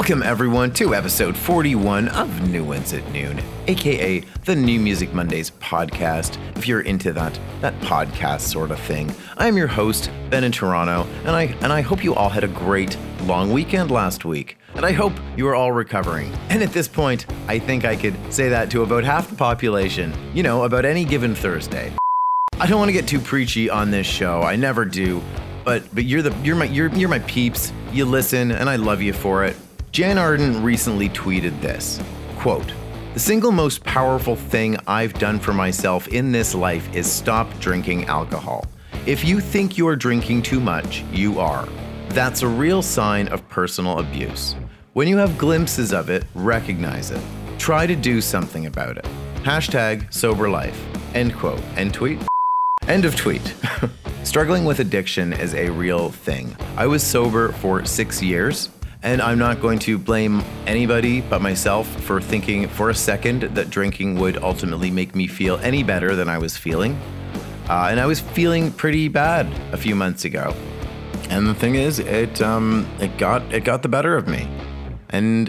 Welcome, everyone, to episode 41 of New Ones at Noon, aka the New Music Mondays podcast, if you're into that podcast sort of thing. I'm your host, Ben in Toronto, and I hope you all had a great long weekend last week, and I hope you are all recovering. And at this point, I think I could say that to about half the population, about any given Thursday. I don't want to get too preachy on this show, I never do, but you're my peeps, you listen, and I love you for it. Jan Arden recently tweeted this, quote, "The single most powerful thing I've done for myself in this life is stop drinking alcohol. If you think you're drinking too much, you are. That's a real sign of personal abuse. When you have glimpses of it, recognize it. Try to do something about it. Hashtag sober life." End quote. End tweet. End of tweet. Struggling with addiction is a real thing. I was sober for 6 years. And I'm not going to blame anybody but myself for thinking for a second that drinking would ultimately make me feel any better than I was feeling. And I was feeling pretty bad a few months ago. And the thing is, it got the better of me. And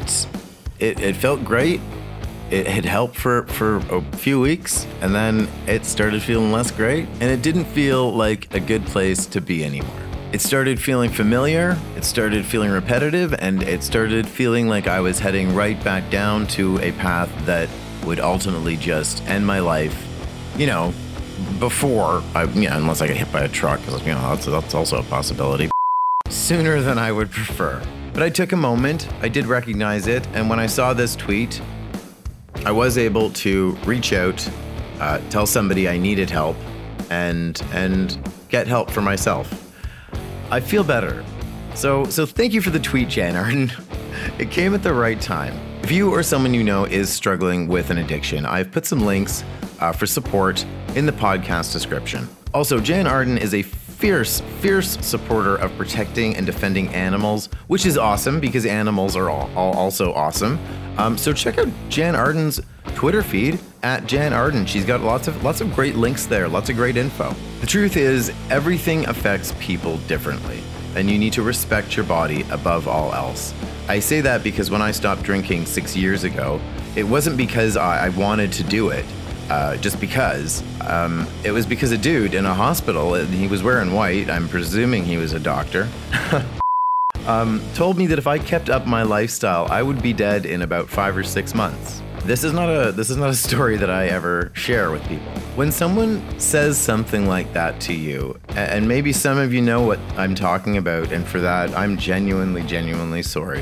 it felt great. It had helped for a few weeks, and then it started feeling less great, and it didn't feel like a good place to be anymore. It started feeling familiar, it started feeling repetitive, and it started feeling like I was heading right back down to a path that would ultimately just end my life, before unless I get hit by a truck, because, that's also a possibility, sooner than I would prefer. But I took a moment, I did recognize it, and when I saw this tweet, I was able to reach out, tell somebody I needed help, and get help for myself. I feel better. So thank you for the tweet, Jan Arden. It came at the right time. If you or someone you know is struggling with an addiction, I've put some links for support in the podcast description. Also, Jan Arden is a fierce supporter of protecting and defending animals, which is awesome because animals are all also awesome. So check out Jan Arden's Twitter feed at Jan Arden. She's got lots of great links there, lots of great info. The truth is, everything affects people differently, and you need to respect your body above all else. I say that because when I stopped drinking 6 years ago, it wasn't because I wanted to do it, just because. It was because a dude in a hospital, and he was wearing white, I'm presuming he was a doctor, told me that if I kept up my lifestyle, I would be dead in about 5 or 6 months. This is not a story that I ever share with people. When someone says something like that to you, and maybe some of you know what I'm talking about, and for that, I'm genuinely sorry.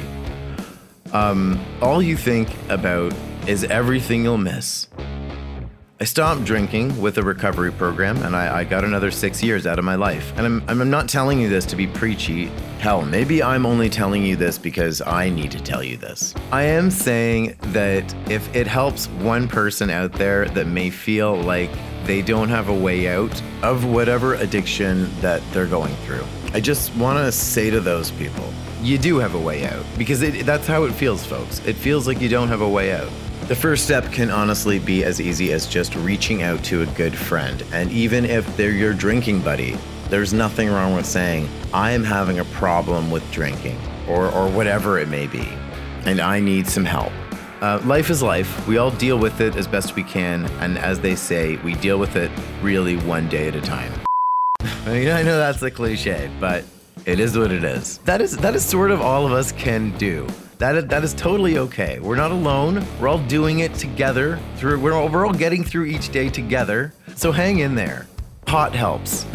All you think about is everything you'll miss. I stopped drinking with a recovery program, and I got another 6 years out of my life. And I'm not telling you this to be preachy. Hell, maybe I'm only telling you this because I need to tell you this. I am saying that if it helps one person out there that may feel like they don't have a way out of whatever addiction that they're going through, I just want to say to those people, you do have a way out. Because that's how it feels, folks. It feels like you don't have a way out. The first step can honestly be as easy as just reaching out to a good friend. And even if they're your drinking buddy, there's nothing wrong with saying, I am having a problem with drinking, or whatever it may be, and I need some help. Life is life. We all deal with it as best we can. And as they say, we deal with it really one day at a time. I know that's a cliche, but it is what it is. That is sort of all of us can do. That is totally okay. We're not alone. We're all doing it together. We're all getting through each day together. So hang in there. Pot helps.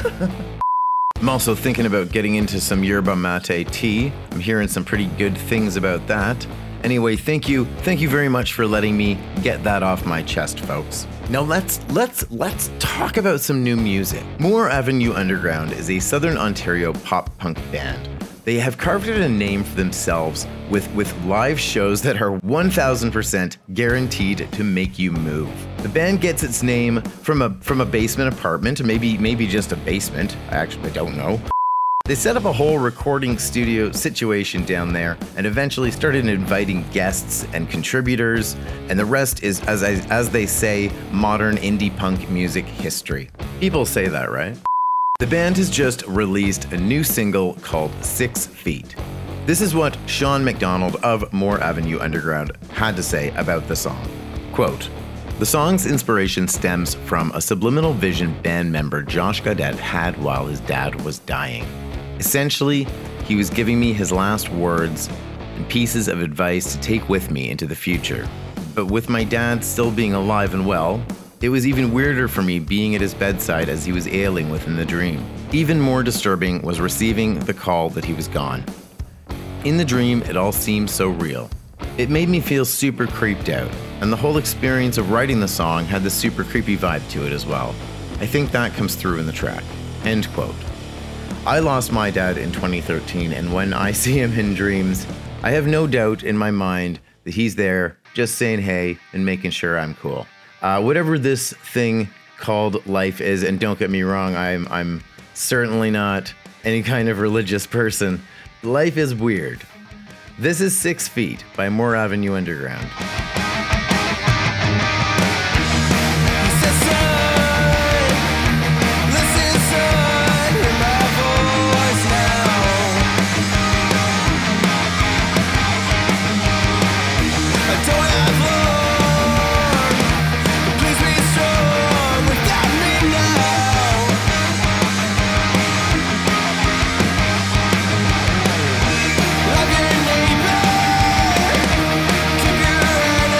I'm also thinking about getting into some yerba mate tea. I'm hearing some pretty good things about that. Anyway, thank you very much for letting me get that off my chest, folks. Now let's talk about some new music. Moore Avenue Underground is a Southern Ontario pop punk band. They have carved out a name for themselves with live shows that are 1000% guaranteed to make you move. The band gets its name from a basement apartment, maybe just a basement. I don't know. They set up a whole recording studio situation down there and eventually started inviting guests and contributors, and the rest is, as they say, modern indie punk music history. People say that, right? The band has just released a new single called 6 Feet. This is what Sean McDonald of Moore Avenue Underground had to say about the song. Quote, "The song's inspiration stems from a subliminal vision band member Josh Gaudette had while his dad was dying. Essentially, he was giving me his last words and pieces of advice to take with me into the future. But with my dad still being alive and well, it was even weirder for me being at his bedside as he was ailing within the dream. Even more disturbing was receiving the call that he was gone. In the dream, it all seemed so real. It made me feel super creeped out, and the whole experience of writing the song had this super creepy vibe to it as well. I think that comes through in the track." End quote. I lost my dad in 2013, and when I see him in dreams, I have no doubt in my mind that he's there just saying hey and making sure I'm cool. Whatever this thing called life is, and don't get me wrong, I'm certainly not any kind of religious person. Life is weird. This is 6 Feet by Moore Avenue Underground. Love your neighbor, keep your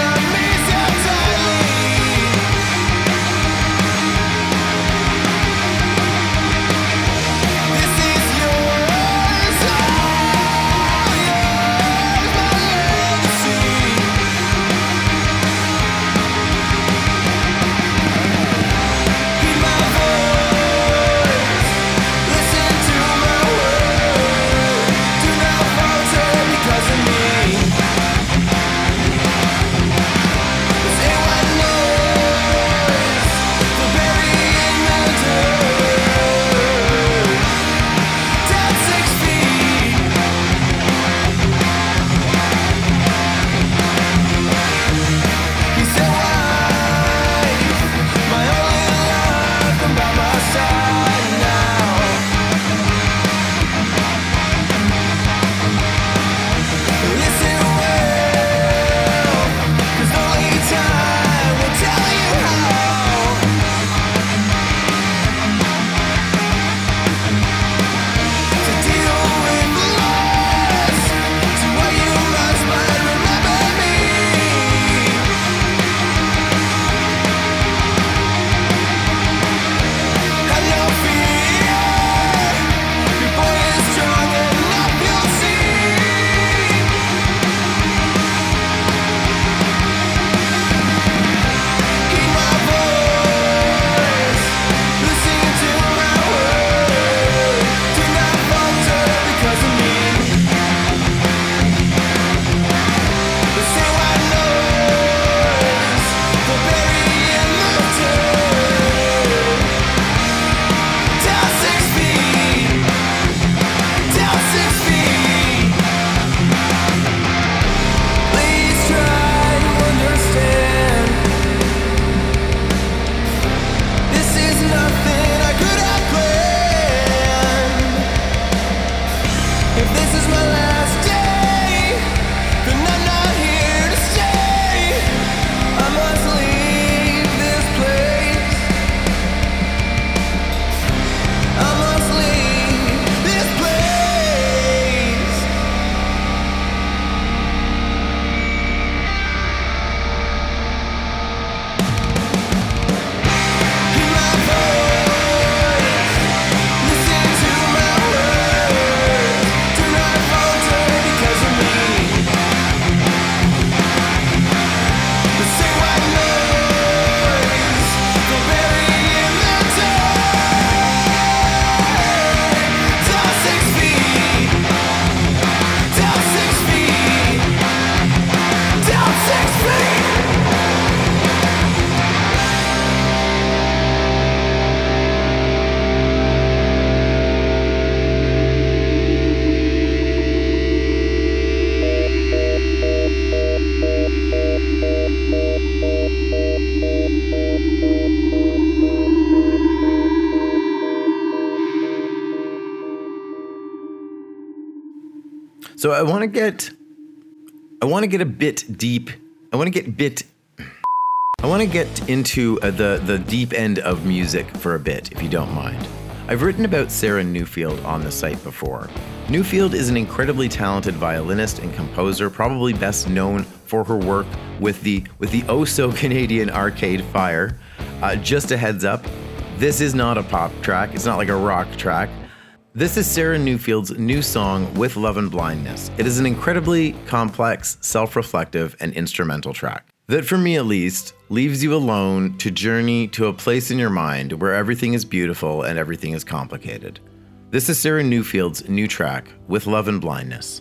So I want to get a bit deep. I want to get into the deep end of music for a bit, if you don't mind. I've written about Sarah Newfield on the site before. Newfield is an incredibly talented violinist and composer, probably best known for her work with the oh-so-Canadian Arcade Fire. Just a heads up, this is not a pop track. It's not like a rock track. This is Sarah Newfield's new song, With Love and Blindness. It is an incredibly complex, self-reflective, and instrumental track that, for me at least, leaves you alone to journey to a place in your mind where everything is beautiful and everything is complicated. This is Sarah Newfield's new track, With Love and Blindness.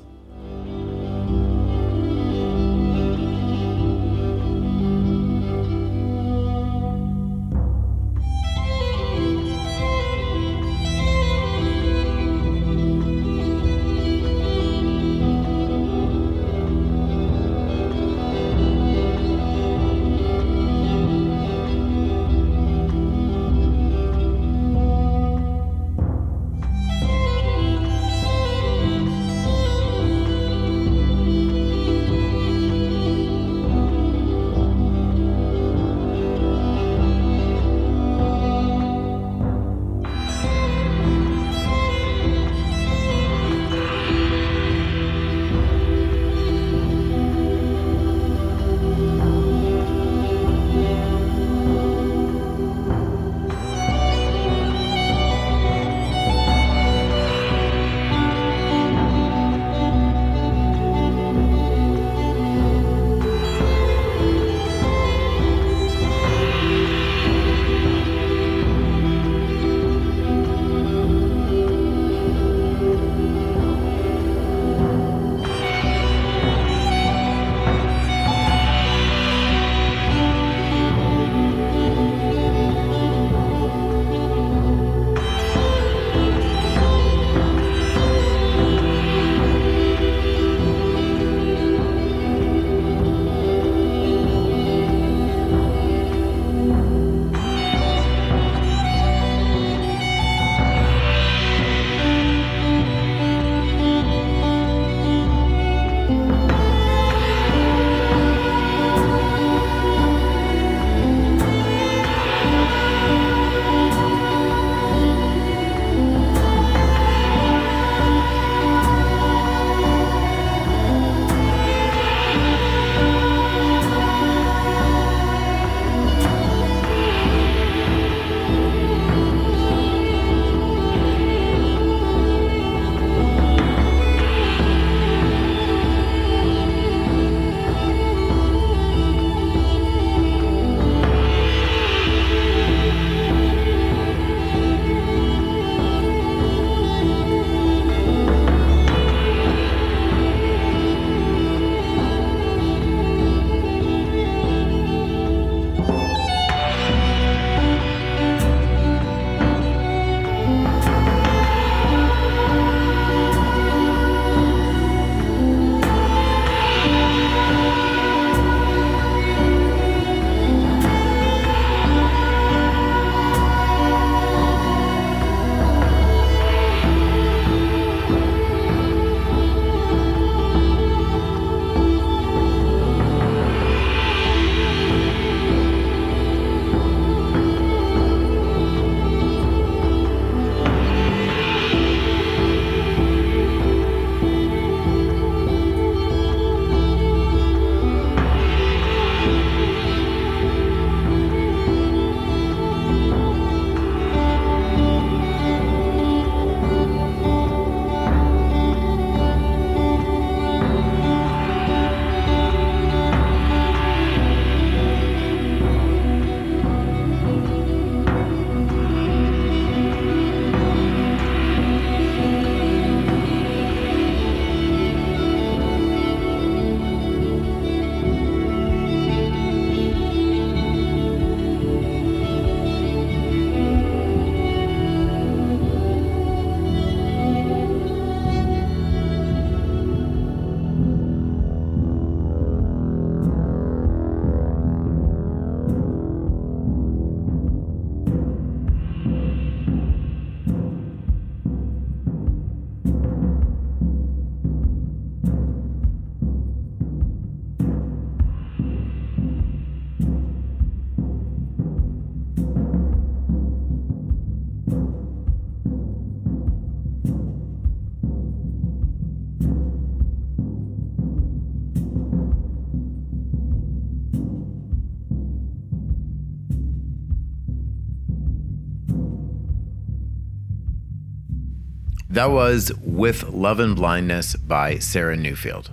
That was With Love and Blindness by Sarah Newfield.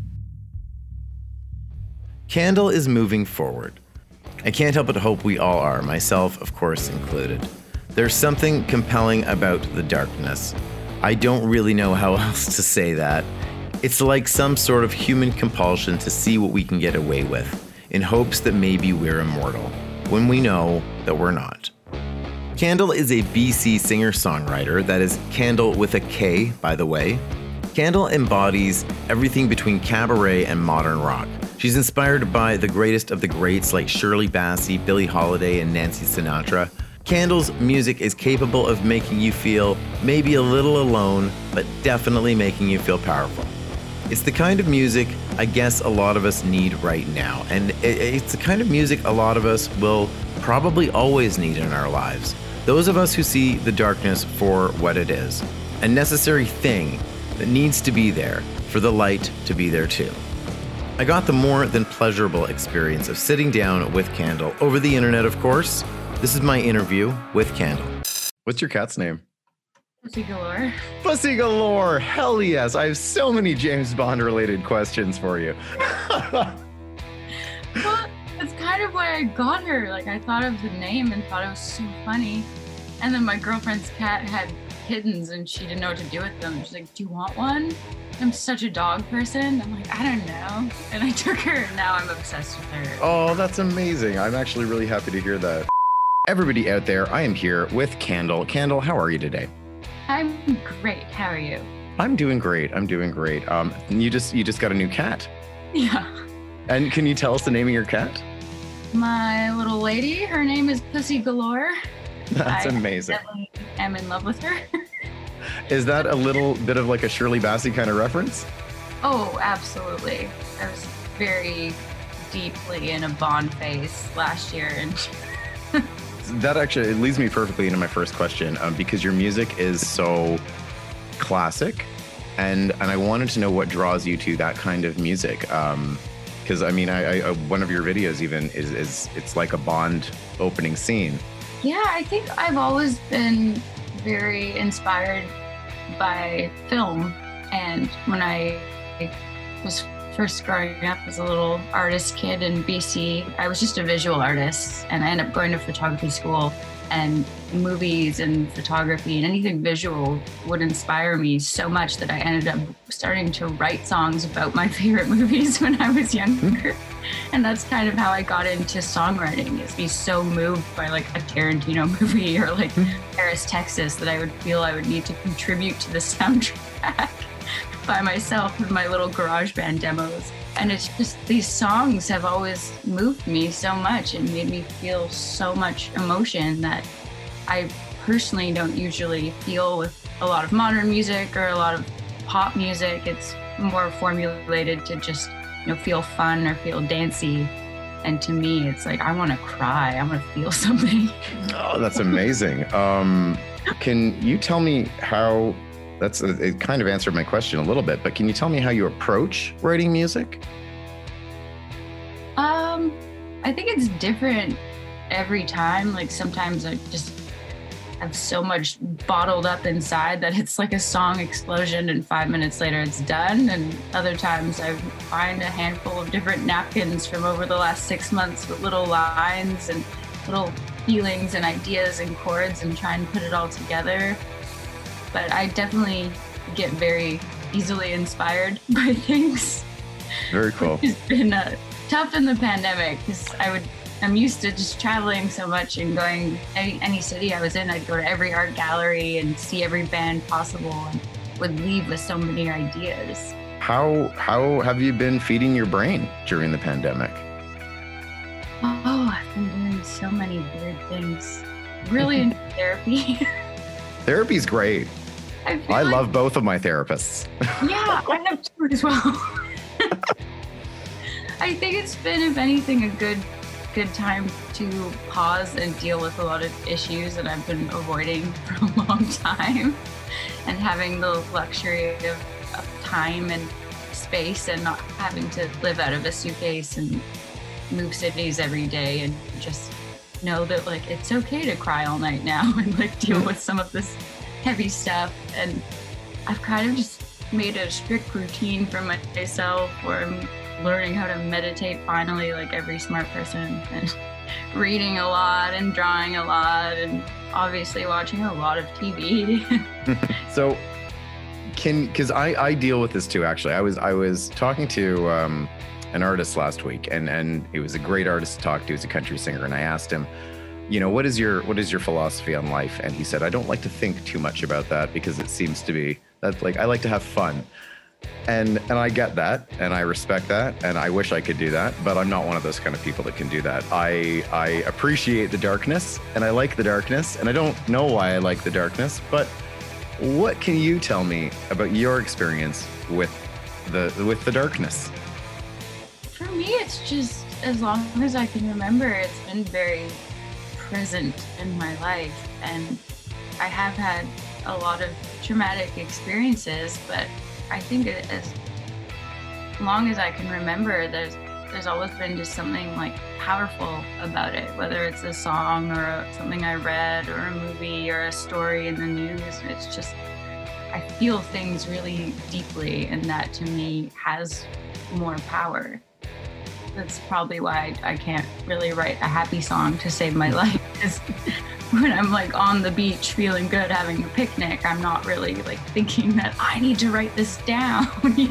Candle is moving forward. I can't help but hope we all are, myself, of course, included. There's something compelling about the darkness. I don't really know how else to say that. It's like some sort of human compulsion to see what we can get away with, in hopes that maybe we're immortal, when we know that we're not. Candle is a BC singer-songwriter, that is Candle with a K, by the way. Candle embodies everything between cabaret and modern rock. She's inspired by the greatest of the greats like Shirley Bassey, Billie Holiday, and Nancy Sinatra. Candle's music is capable of making you feel maybe a little alone, but definitely making you feel powerful. It's the kind of music I guess a lot of us need right now, and it's the kind of music a lot of us will probably always need in our lives. Those of us who see the darkness for what it is, a necessary thing that needs to be there for the light to be there too. I got the more than pleasurable experience of sitting down with Candle over the internet, of course. This is my interview with Candle. What's your cat's name? Pussy Galore. Pussy Galore. Hell yes. I have so many James Bond related questions for you. Well, that's kind of why I got her. Like, I thought of the name and thought it was so funny. And then my girlfriend's cat had kittens and she didn't know what to do with them. She's like, do you want one? I'm such a dog person. I'm like, I don't know. And I took her and now I'm obsessed with her. Oh, that's amazing. I'm actually really happy to hear that. Everybody out there, I am here with Candle. Candle, how are you today? I'm great. How are you? I'm doing great. You just got a new cat. Yeah. And can you tell us the name of your cat? My little lady, her name is Pussy Galore. That's amazing. I am in love with her. Is that a little bit of like a Shirley Bassey kind of reference? Oh, absolutely. I was very deeply in a Bond phase last year, and that actually it leads me perfectly into my first question, because your music is so classic, and I wanted to know what draws you to that kind of music. Because I mean, I one of your videos even is it's like a Bond opening scene. Yeah, I think I've always been very inspired by film, and when I was first growing up as a little artist kid in BC, I was just a visual artist, and I ended up going to photography school, and movies and photography and anything visual would inspire me so much that I ended up starting to write songs about my favorite movies when I was younger. And that's kind of how I got into songwriting, is be so moved by like a Tarantino movie or like Paris, Texas, that I would feel I would need to contribute to the soundtrack by myself with my little GarageBand demos. And it's just, these songs have always moved me so much and made me feel so much emotion that I personally don't usually feel with a lot of modern music or a lot of pop music. It's more formulated to just, feel fun or feel dancey. And to me, it's like, I want to cry. I want to feel something. Oh, that's amazing. Can you tell me how, it kind of answered my question a little bit, but can you tell me how you approach writing music? I think it's different every time. Like sometimes I just have so much bottled up inside that it's like a song explosion and 5 minutes later it's done. And other times I find a handful of different napkins from over the last 6 months with little lines and little feelings and ideas and chords and try and put it all together. But I definitely get very easily inspired by things. Very cool. It's been tough in the pandemic because I'm used to just traveling so much and going any city I was in. I'd go to every art gallery and see every band possible and would leave with so many ideas. How have you been feeding your brain during the pandemic? Oh, I've been doing so many weird things. Really into therapy. Therapy's great. I love both of my therapists. Yeah, I have two as well. I think it's been, if anything, a good time to pause and deal with a lot of issues that I've been avoiding for a long time, and having the luxury of time and space and not having to live out of a suitcase and move cities every day, and just know that like it's okay to cry all night now and like deal with some of this heavy stuff. And I've kind of just made a strict routine for myself where I'm learning how to meditate finally, like every smart person, and reading a lot and drawing a lot and obviously watching a lot of TV. So because I deal with this too, actually. I was talking to an artist last week, and he was a great artist to talk to. He's a country singer, and I asked him, what is your philosophy on life? And he said, I don't like to think too much about that because it seems to be that, like, I like to have fun. And I get that, and I respect that, and I wish I could do that, but I'm not one of those kind of people that can do that. I appreciate the darkness, and I like the darkness, and I don't know why I like the darkness, but what can you tell me about your experience with the darkness? For me, it's just, as long as I can remember, it's been very present in my life, and I have had a lot of traumatic experiences, but I think as long as I can remember, there's always been just something like powerful about it, whether it's a song or something I read or a movie or a story in the news. It's just, I feel things really deeply, and that to me has more power. That's probably why I can't really write a happy song to save my life, because when I'm like on the beach feeling good having a picnic, I'm not really like thinking that I need to write this down,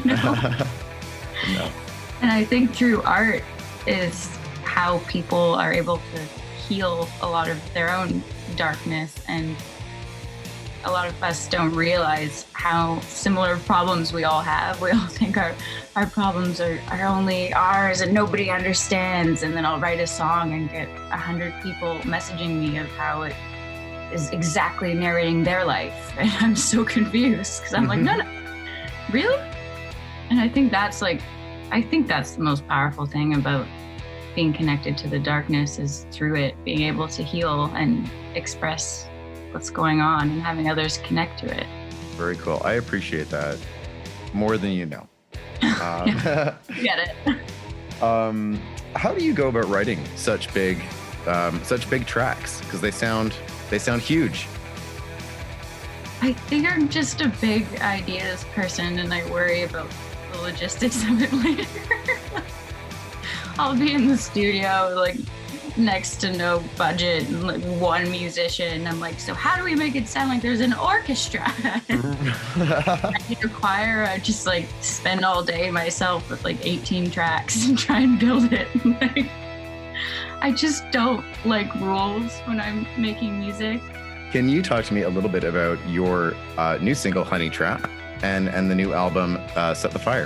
No. And I think through art is how people are able to heal a lot of their own darkness, and a lot of us don't realize how similar problems we all have. We all think our problems are only ours and nobody understands, and then I'll write a song and get 100 people messaging me of how it is exactly narrating their life, and I'm so confused because I'm like, no, really? And I think that's the most powerful thing about being connected to the darkness, is through it being able to heal and express what's going on and having others connect to it. Very cool. I appreciate that more than you know. Get it. How do you go about writing such big tracks? Because they sound huge. I think I'm just a big ideas person, and I worry about the logistics of it later. I'll be in the studio like next to no budget and like one musician. I'm like, so how do we make it sound like there's an orchestra? I need a choir. I just like spend all day myself with like 18 tracks and try and build it. I just don't like rules when I'm making music. Can you talk to me a little bit about your new single, Honey Trap, and the new album, Set the Fire?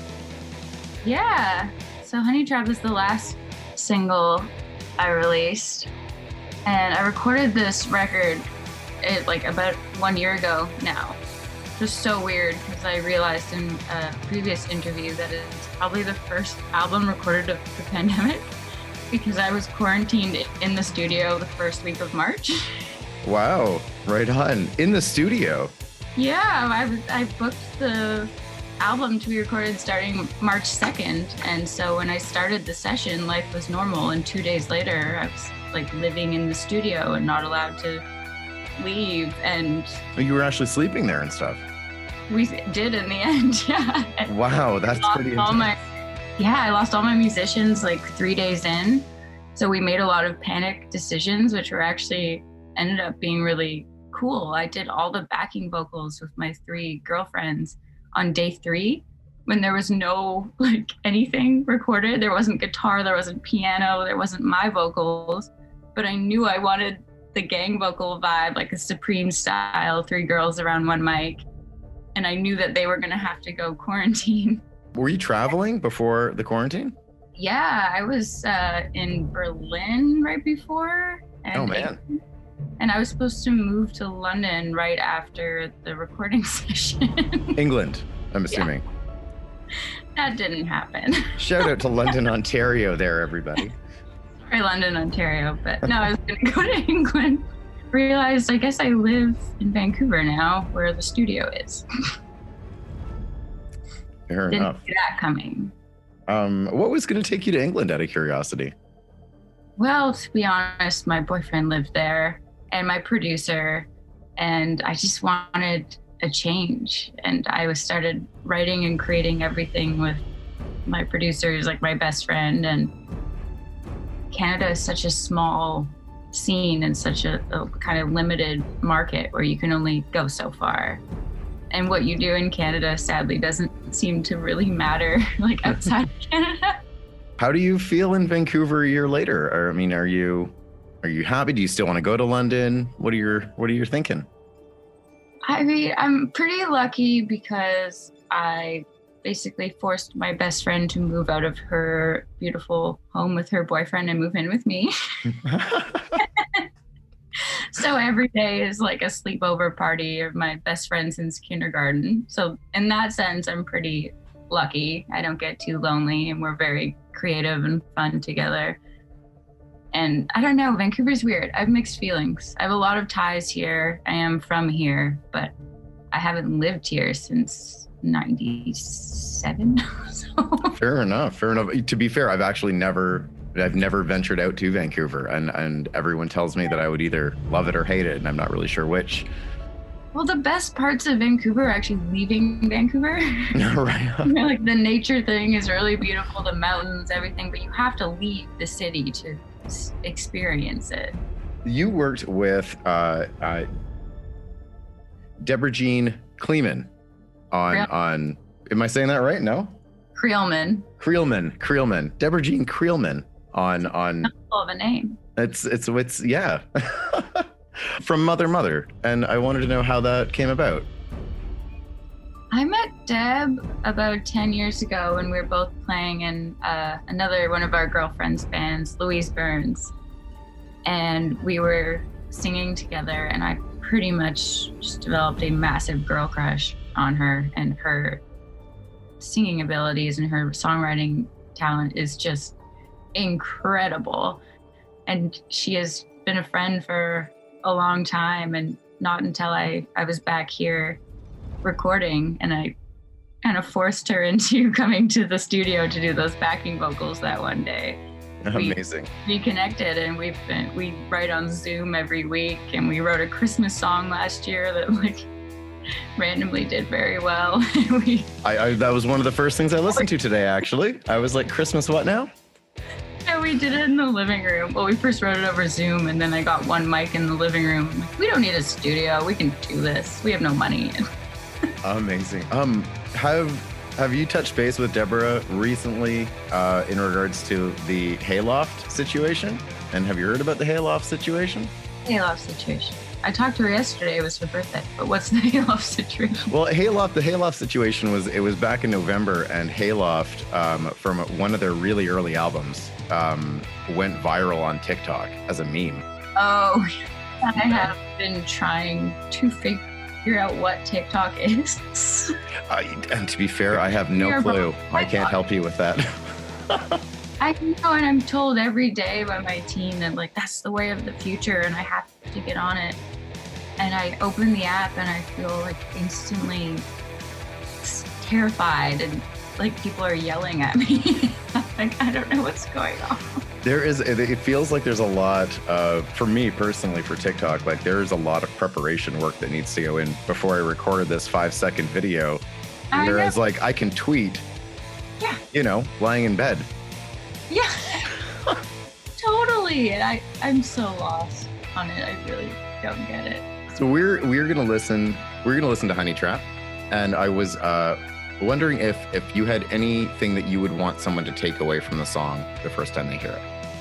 Yeah. So Honey Trap is the last single I released, and I recorded this record like about 1 year ago now. Just so weird, because I realized in a previous interview that it's probably the first album recorded of the pandemic, because I was quarantined in the studio the first week of March. Wow, right on. In the studio? Yeah, I booked the album to be recorded starting March 2nd, and so when I started the session, life was normal, and 2 days later I was like living in the studio and not allowed to leave. And you were actually sleeping there and stuff? We did in the end. Yeah. Wow, that's pretty intense. I lost all my musicians like 3 days in, so we made a lot of panic decisions, which were actually ended up being really cool. I did all the backing vocals with my 3 girlfriends on day 3, when there was no like anything recorded. There wasn't guitar, there wasn't piano, there wasn't my vocals, but I knew I wanted the gang vocal vibe, like a Supreme style, 3 girls around one mic, and I knew that they were gonna have to go quarantine. Were you traveling before the quarantine? Yeah, I was in Berlin right before. Oh man. And I was supposed to move to London right after the recording session. England, I'm assuming. Yeah. That didn't happen. Shout out to London, Ontario there, everybody. Sorry, London, Ontario. But no, I was going to go to England. Realized, I guess I live in Vancouver now, where the studio is. Fair enough. Didn't see that coming. What was going to take you to England, out of curiosity? Well, to be honest, my boyfriend lived there, and my producer, and I just wanted a change. And I was started writing and creating everything with my producers, like my best friend. And Canada is such a small scene and such a kind of limited market where you can only go so far. And what you do in Canada, sadly, doesn't seem to really matter like outside of Canada. How do you feel in Vancouver a year later? Or, I mean, are you happy? Do you still want to go to London? What are you thinking? I mean, I'm pretty lucky because I basically forced my best friend to move out of her beautiful home with her boyfriend and move in with me. So every day is like a sleepover party of my best friend since kindergarten. So in that sense, I'm pretty lucky. I don't get too lonely, and we're very creative and fun together. And I don't know, Vancouver's weird. I have mixed feelings. I have a lot of ties here. I am from here, but I haven't lived here since 97. So. Fair enough. To be fair, I've never ventured out to Vancouver, and everyone tells me that I would either love it or hate it, and I'm not really sure which. Well, the best parts of Vancouver are actually leaving Vancouver. Right. You know, like the nature thing is really beautiful, the mountains, everything, but you have to leave the city to experience it. You worked with Deborah Jean Creelman on. Am I saying that right? No. Creelman. Deborah Jean Creelman on. Hell of a name. It's yeah. From Mother, and I wanted to know how that came about. I met Deb about 10 years ago when we were both playing in another one of our girlfriends' bands, Louise Burns. And we were singing together, and I pretty much just developed a massive girl crush on her, and her singing abilities and her songwriting talent is just incredible. And she has been a friend for a long time, and not until I was back here recording, and I kind of forced her into coming to the studio to do those backing vocals that one day. Amazing. We connected, and we write on Zoom every week, and we wrote a Christmas song last year that like randomly did very well. That was one of the first things I listened to today, actually. I was like, Christmas what now? Yeah, we did it in the living room. Well, we first wrote it over Zoom, and then I got one mic in the living room. I'm like, we don't need a studio. We can do this. We have no money. Amazing. Have you touched base with Deborah recently in regards to the Hayloft situation? And have you heard about the Hayloft situation? Hayloft situation. I talked to her yesterday. It was her birthday. But what's the Hayloft situation? Well, the Hayloft situation was back in November, and Hayloft from one of their really early albums went viral on TikTok as a meme. Oh, I have been trying to figure out what TikTok is. And to be fair, I have no clue. I can't help you with that. I know, and I'm told every day by my team that like that's the way of the future, and I have to get on it. And I open the app and I feel like instantly terrified, and like people are yelling at me. Like I don't know what's going on. It feels like there's a lot of, for me personally, for TikTok, like there's a lot of preparation work that needs to go in before I recorded this 5-second video. Whereas like I can tweet, lying in bed. Yeah, totally. And I'm so lost on it. I really don't get it. So we're gonna listen to Honey Trap, and I was wondering if you had anything that you would want someone to take away from the song the first time they hear it.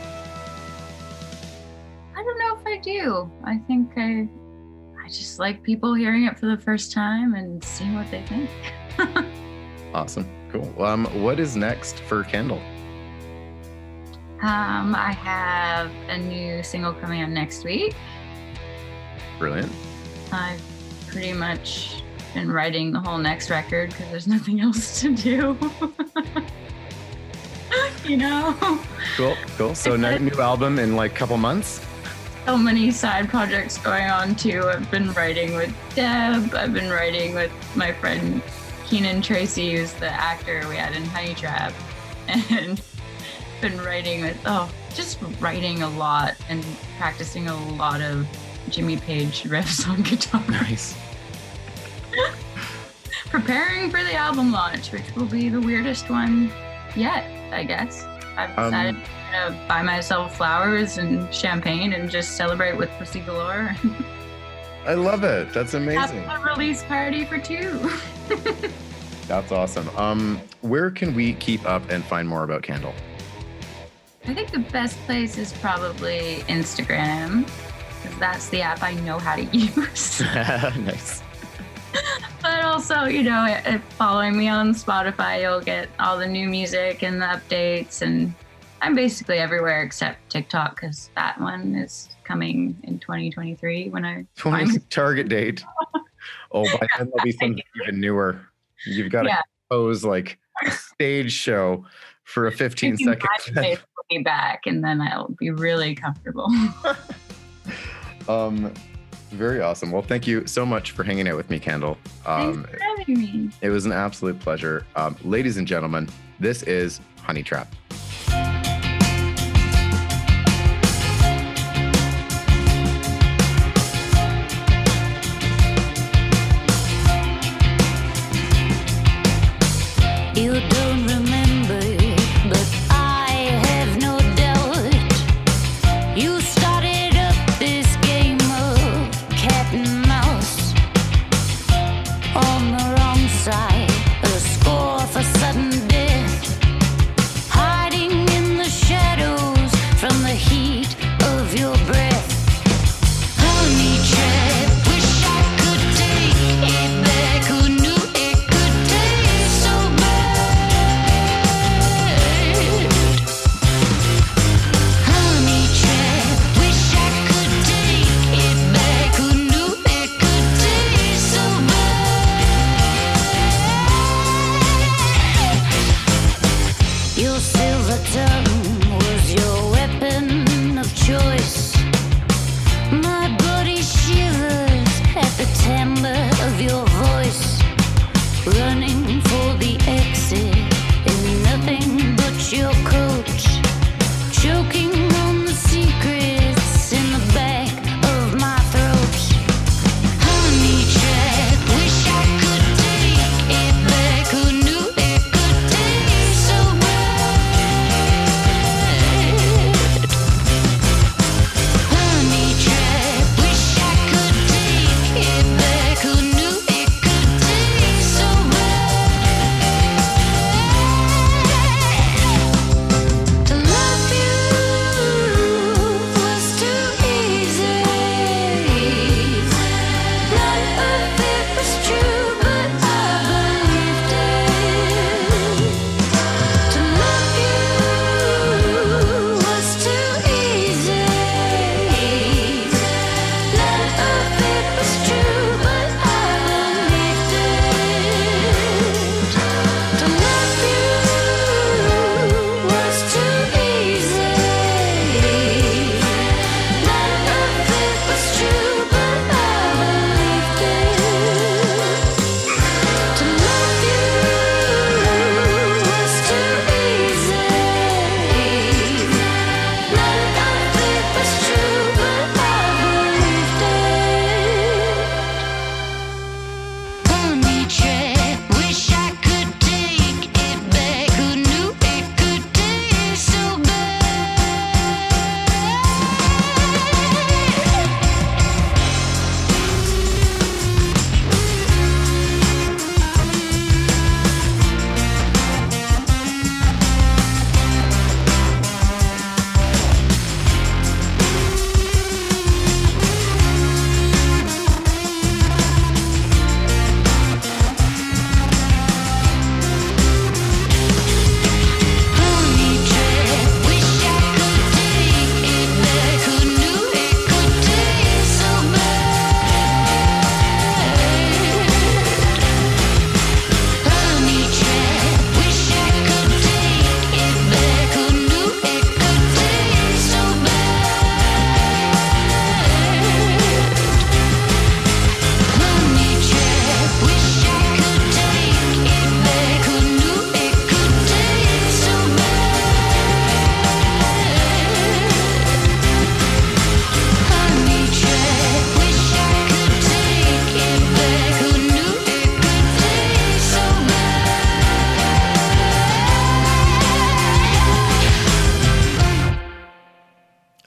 I don't know if I do. I think I just like people hearing it for the first time and seeing what they think. Awesome, cool. What is next for Kendall? I have a new single coming out next week. Brilliant. I've pretty much been writing the whole next record because there's nothing else to do. You know? Cool. So new album in like a couple months? So many side projects going on too. I've been writing with Deb. I've been writing with my friend Keenan Tracy, who's the actor we had in Honey Trap. And been writing with, just writing a lot and practicing a lot of Jimmy Page riffs on guitar. Nice. preparing for the album launch, which will be the weirdest one yet, I guess. I've decided to buy myself flowers and champagne and just celebrate with Pussy Galore. I love it. That's amazing. Have a release party for 2. That's awesome. Where can we keep up and find more about Candle? I think the best place is probably Instagram, because that's the app I know how to use. Nice. But also, following me on Spotify, you'll get all the new music and the updates. And I'm basically everywhere except TikTok, because that one is coming in 2023 when I target date. Oh, by then there'll be something even newer. You've got to compose like a stage show for a 15-second clip. Be back, and then I'll be really comfortable. Very awesome. Well, thank you so much for hanging out with me, Candle. Thanks for having me. It was an absolute pleasure. Ladies and gentlemen, this is Honey Trap. You don't remember, but I have no doubt. You started up this game of cat and mouse on the wrong side, a score for sudden death.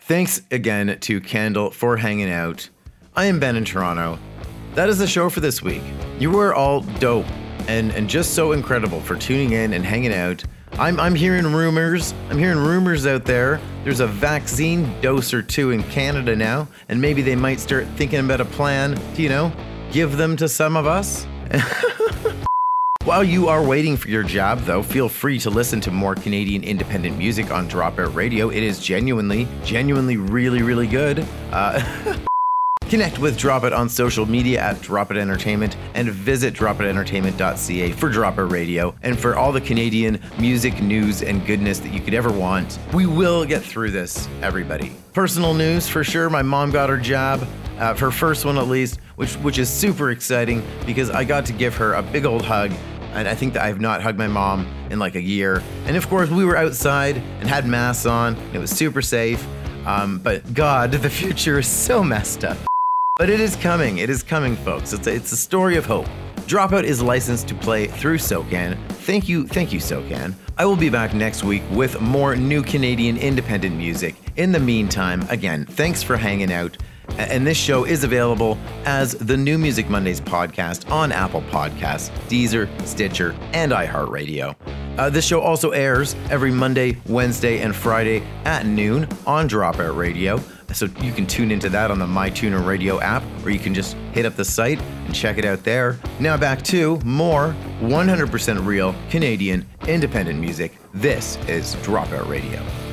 Thanks again to Candle for hanging out. I am Ben in Toronto. That is the show for this week. You were all dope and just so incredible for tuning in and hanging out. I'm hearing rumors. I'm hearing rumors out there. There's a vaccine dose or two in Canada now, and maybe they might start thinking about a plan to, give them to some of us. While you are waiting for your job, though, feel free to listen to more Canadian independent music on Dropout Radio. It is genuinely really, really good. Connect with Dropout on social media at Dropout Entertainment and visit dropoutentertainment.ca for Dropout Radio and for all the Canadian music, news, and goodness that you could ever want. We will get through this, everybody. Personal news for sure. My mom got her job, her first one at least, which is super exciting because I got to give her a big old hug. And I think that I have not hugged my mom in like a year. And of course, we were outside and had masks on. And it was super safe. But God, the future is so messed up. But it is coming. It is coming, folks. It's a story of hope. Dropout is licensed to play through SOCAN. Thank you, SOCAN. I will be back next week with more new Canadian independent music. In the meantime, again, thanks for hanging out. And this show is available as the New Music Mondays podcast on Apple Podcasts, Deezer, Stitcher, and iHeartRadio. This show also airs every Monday, Wednesday, and Friday at noon on Dropout Radio. So you can tune into that on the MyTuner Radio app, or you can just hit up the site and check it out there. Now back to more 100% real Canadian independent music. This is Dropout Radio.